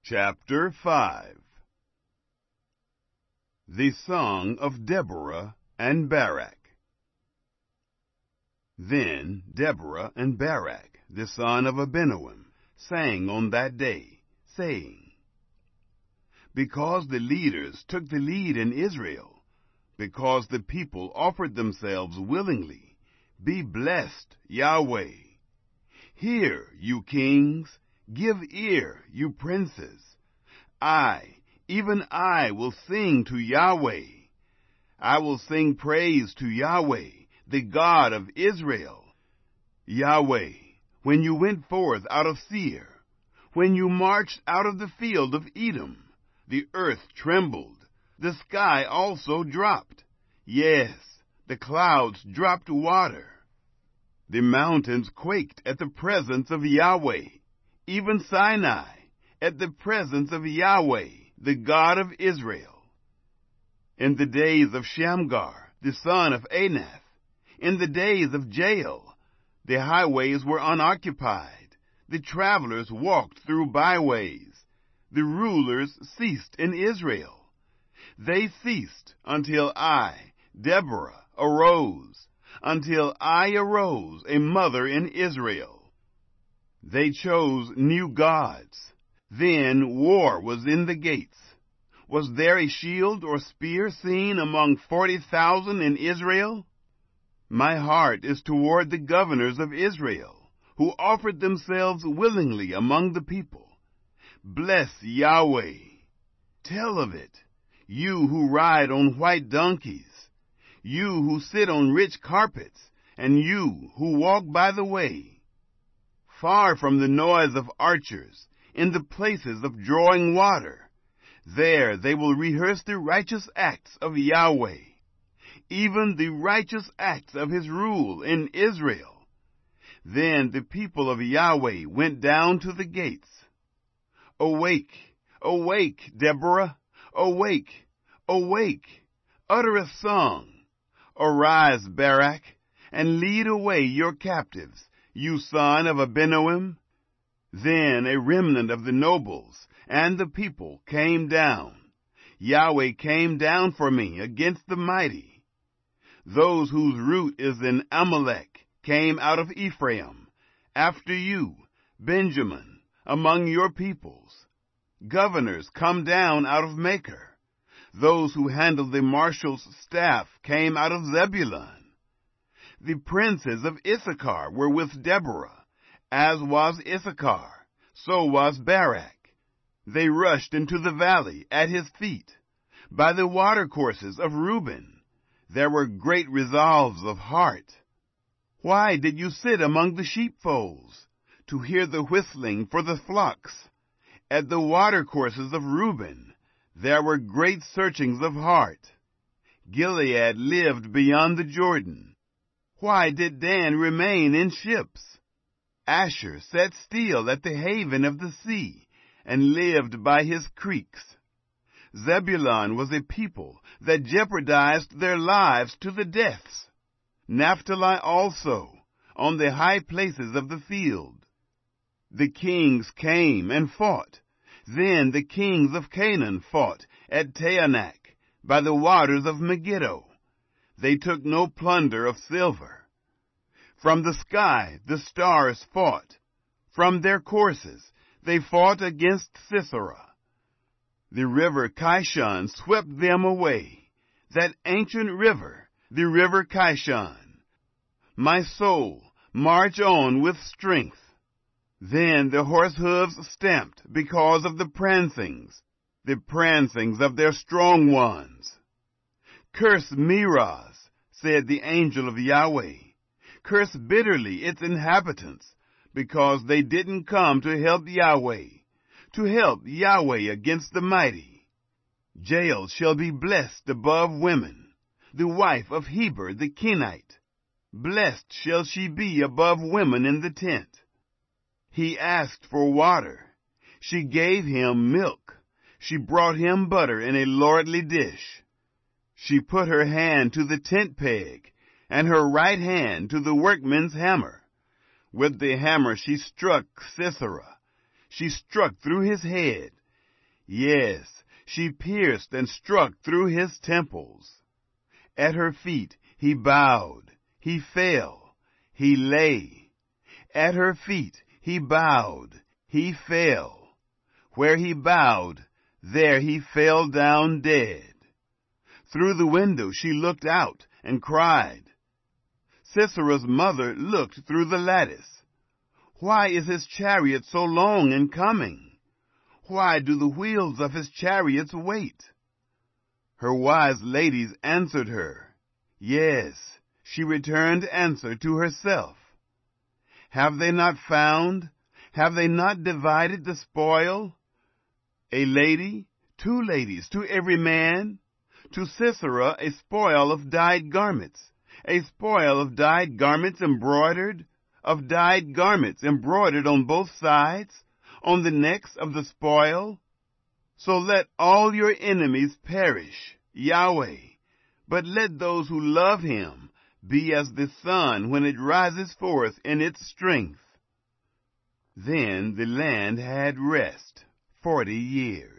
Chapter 5. The Song of Deborah and Barak. Then Deborah and Barak, the son of Abinoam, sang on that day, saying, Because the leaders took the lead in Israel, because the people offered themselves willingly, be blessed, Yahweh. Hear, you kings, give ear, you princes. Even I, will sing to Yahweh. I will sing praise to Yahweh, the God of Israel. Yahweh, when you went forth out of Seir, when you marched out of the field of Edom, the earth trembled, the sky also dropped. Yes, the clouds dropped water. The mountains quaked at the presence of Yahweh, even Sinai, at the presence of Yahweh, the God of Israel. In the days of Shamgar, the son of Anath, in the days of Jael, the highways were unoccupied, the travelers walked through byways, the rulers ceased in Israel. They ceased until I, Deborah, arose, until I arose, a mother in Israel. They chose new gods. Then war was in the gates. Was there a shield or spear seen among 40,000 in Israel? My heart is toward the governors of Israel, who offered themselves willingly among the people. Bless Yahweh. Tell of it, you who ride on white donkeys, you who sit on rich carpets, and you who walk by the way. Far from the noise of archers, in the places of drawing water, there they will rehearse the righteous acts of Yahweh, even the righteous acts of his rule in Israel. Then the people of Yahweh went down to the gates. Awake, awake, Deborah, awake, awake, utter a song. Arise, Barak, and lead away your captives, you son of Abinoam. Then a remnant of the nobles and the people came down. Yahweh came down for me against the mighty. Those whose root is in Amalek came out of Ephraim, after you, Benjamin, among your peoples. Governors come down out of Makir. Those who handle the marshal's staff came out of Zebulun. The princes of Issachar were with Deborah. As was Issachar, so was Barak. They rushed into the valley at his feet. By the watercourses of Reuben, there were great resolves of heart. Why did you sit among the sheepfolds, to hear the whistling for the flocks? At the watercourses of Reuben, there were great searchings of heart. Gilead lived beyond the Jordan. Why did Dan remain in ships? Asher sat still at the haven of the sea, and lived by his creeks. Zebulun was a people that jeopardized their lives to the deaths. Naphtali also, on the high places of the field. The kings came and fought. Then the kings of Canaan fought at Taanach, by the waters of Megiddo. They took no plunder of silver. From the sky the stars fought. From their courses they fought against Sisera. The river Kishon swept them away, that ancient river, the river Kishon. My soul, march on with strength. Then the horse hooves stamped because of the prancings of their strong ones. Curse Meroz, said the angel of Yahweh. Curse bitterly its inhabitants, because they didn't come to help Yahweh against the mighty. Jael shall be blessed above women, the wife of Heber the Kenite. Blessed shall she be above women in the tent. He asked for water. She gave him milk. She brought him butter in a lordly dish. She put her hand to the tent peg, and her right hand to the workman's hammer. With the hammer she struck Sisera. She struck through his head, Yes, she pierced and struck through his temples. At her feet he bowed, he fell, he lay. At her feet he bowed, he fell. Where he bowed, there he fell down dead. Through the window she looked out and cried. Sisera's mother looked through the lattice. Why is his chariot so long in coming? Why do the wheels of his chariots wait? Her wise ladies answered her. Yes, she returned answer to herself. Have they not found? Have they not divided the spoil? A lady, 2 ladies, to every man. To Sisera a spoil of dyed garments, a spoil of dyed garments embroidered, of dyed garments embroidered on both sides, on the necks of the spoil. So let all your enemies perish, Yahweh, but let those who love him be as the sun when it rises forth in its strength. Then the land had rest 40 years.